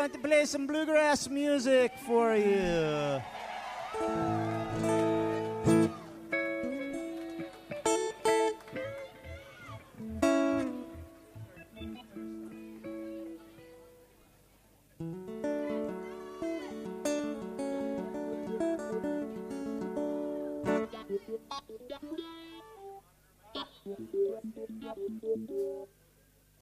going to play some bluegrass music for you.